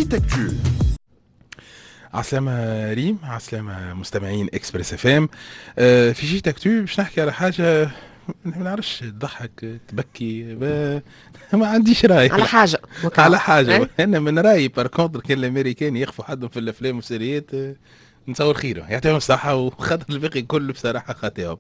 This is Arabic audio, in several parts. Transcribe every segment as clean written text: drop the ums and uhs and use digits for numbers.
جيت اكتو. عسلامة ريم، عسلامة مستمعين اكسبريس اف ام. في جيت اكتو باش نحكي على حاجة ما نعرفش، تضحك تبكي ما عنديش راي على حاجة على حاجة. انا من رايي باركونتر كان الامريكان يخفوا حدهم في الافلام والسيريات نتصور خيره، يعطيهم الصحة وخاطر الباقي كله بصراحة خاطئهم.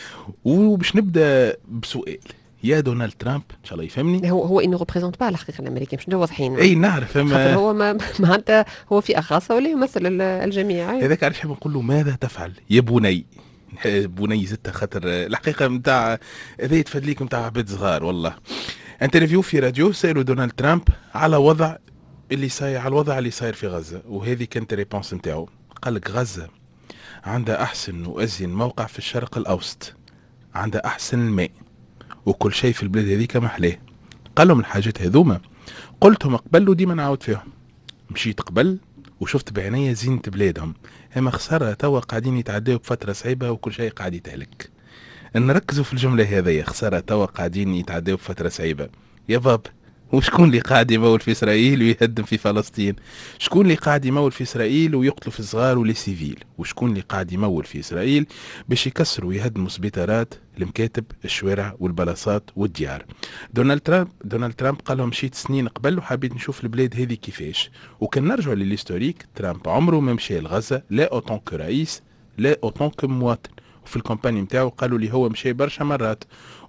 وباش نبدا بسؤال، يا دونالد ترامب ان شاء الله يفهمني. هو انه ريبريزونت با الحقيقه الامريكان، مش واضحين. اي نعرف، خاطر هو ما معناتها هو فئه خاصه ولا يمثل الجميع. هذاك علاش نقول له ماذا تفعل يا بني. بني زدت خاطر الحقيقه نتاع هذا يتفدليك نتاع عباد صغار والله. انترفيو في راديو سالوا دونالد ترامب على وضع اللي صاير، على الوضع اللي صاير في غزه، وهذه كانت ريبونس نتاعو. قال لك غزه عندها احسن وازين موقع في الشرق الاوسط، عندها احسن الماء وكل شيء في البلاد هذيك محلاه. قال لهم الحاجات هذوما قلتهم قبل وديما نعاود فيهم. مشيت قبل وشفت بعينيا زينة بلادهم، اما خسارة توا قاعدين يتعداو بفترة صعيبة وكل شيء قاعد يتهلك. نركزوا في الجملة هذه، خسارة توا قاعدين يتعداو بفترة صعيبة. يا باب، وشكون اللي قاعد يمول في إسرائيل ويهدم في فلسطين؟ شكون اللي قاعد يمول في إسرائيل ويقتلوا في الصغار ولي سيفيل؟ وشكون اللي قاعد يمول في إسرائيل باش يكسروا ويهدموا سبيطارات، المكاتب، الشوارع والبلاصات والديار؟ دونالد ترامب قال لهم مشيت سنين قبل وحبيت نشوف البلاد هذه كيفاش. وكان نرجعوا للهيستوريك، ترامب عمره ما مشى لغزة لا اوتون كرئيس لا اوتون كمواطن. وفي الكامباني نتاعو قالوا لي هو مشى برشا مرات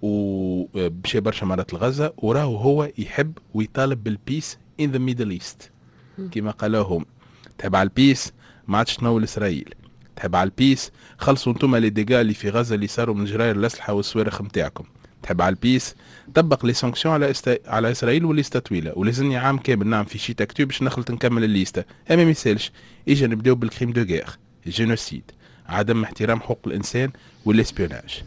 ومشى برشا مرات لغزة، وراهو هو يحب ويطالب بالبيس in the middle east. كما قالوهم، تحب على البيس ما عادش تنول اسرائيل، تحب على البيس خلصوا انتم لي ديغا اللي في غزة اللي صاروا من جراير الاسلحة والصواريخ نتاعكم، تحب على البيس طبق لي سانكسيون على اسرائيل وليستا طويله. ولازمني عام كامل نعم في شي تكتب باش نخلط نكمل الليسته. اما ما يسالش اجا نبداو بالكريم دو غير، الجينوسيد، عدم احترام حقوق الانسان والاسبيوناج.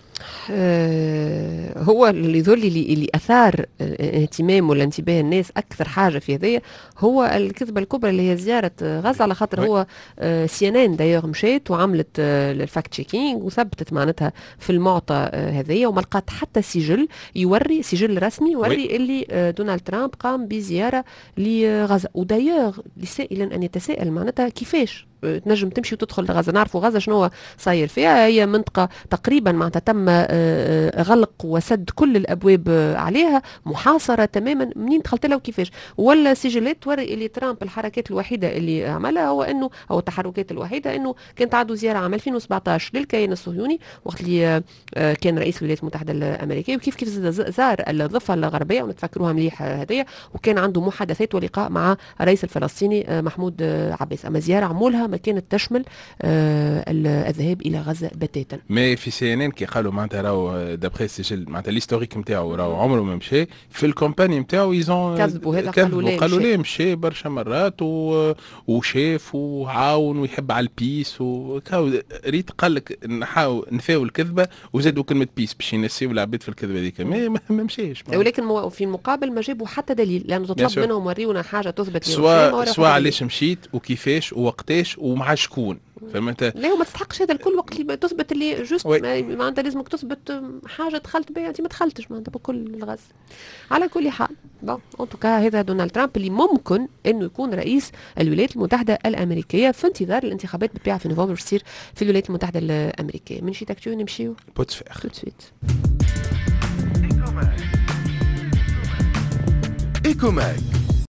هو اللي يظل اللي اثار اهتمام ولا انتباه الناس اكثر حاجه في هذه هو الكذبه الكبرى اللي هي زياره غزه، على خاطر هو سي ان ان دايوغ مشات وعملت الفاكت تشيكينج وثبتت معناتها في المعطى هذه، وما لقات حتى سجل يوري، سجل رسمي يوري اللي دونالد ترامب قام بزياره لغزه. ودايوغ لسائلا ان يتساءل معناتها كيفاش تنجم تمشي وتدخل لغزه. نعرفوا غزه شنو صاير فيها، هي منطقه تقريبا معناتها تم غلق وسد كل الابواب عليها، محاصره تماما. منين دخلت لها وكيفاش؟ ولا سجلات توري اللي ترامب الحركات الوحيده اللي عملها هو انه، او التحركات الوحيده انه كانت عنده زياره عام 2017 للكيان الصهيوني وقت اللي كان رئيس الولايات المتحده الامريكيه، وكيف زار الضفه الغربيه ونتفكروها مليح هذيا، وكان عنده محادثات ولقاء مع الرئيس الفلسطيني محمود عباس. اما زياره عمولها ما كانت تشمل الذهاب الى غزه بتاتا. ما في سي ان ان كي قالوا معناتها راهو دابخي السجل معناتها ليستوريك نتاعو راهو عمره ما مشى في الكومباني نتاعو، يزون كذبوا هذا، قالوا ليه مشى برشا مرات وشاف وعاون ويحب على البيس ريت قال لك نحاول نفاو الكذبه وزادوا كلمه بيس باش ينسيو العباد في الكذبه هذيك. ما مشاش، ولكن في المقابل ما جابوا حتى دليل، لانه تطلب منهم وريونا حاجه تثبت سواء علاش مشيت وكيفاش ووقتاش ومع شكون. فهمت؟ لا وما تستحقش هذا الكل وقت اللي تثبت اللي جوست ما انت لازمك تثبت حاجه دخلت بها، انت ما دخلتش ما انت بكل الغاز. على كل حال بون ان توكا هذا دونالد ترامب اللي ممكن انه يكون رئيس الولايات المتحده الامريكيه في انتظار الانتخابات بالطبيعه في نوفمبر تصير في الولايات المتحده الامريكيه. من شي تكتو نمشيو بوتسفير تو سويت. ايكوماك